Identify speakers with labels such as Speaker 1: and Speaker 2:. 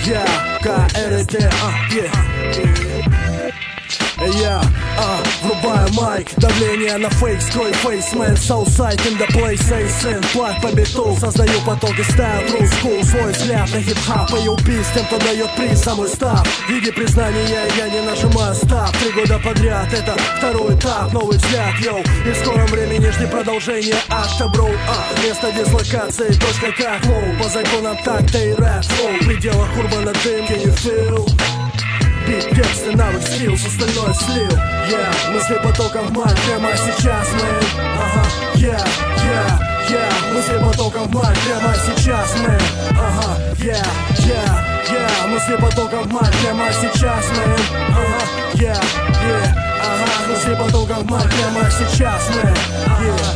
Speaker 1: Я, КРТ, я, врубаю майк, давление на фейк, скрой фейсмен, Southside in the place, say sin, плавь по биту, создаю поток и стайл, true school, свой взгляд на хип-хап, и убийств тем, кто дает приз, самый став, в виде признания я не нажимаю став, 3 года подряд, это второй этап, новый взгляд, йоу, и в скором времени жди продолжение, бро, место дислокации, точка как лоу, по законам такта и рэп, флоу, в пределах урбана дым, can you feel? Бит, тексты, навык, скиллс, остальное слил. Мысли потоком в мать прямо сейчас, мэн. Мысли потоком в мать прямо сейчас, мэн. Мысли потоком в мать прямо сейчас, мэн. Мысли потоком в мать прямо сейчас, мэн.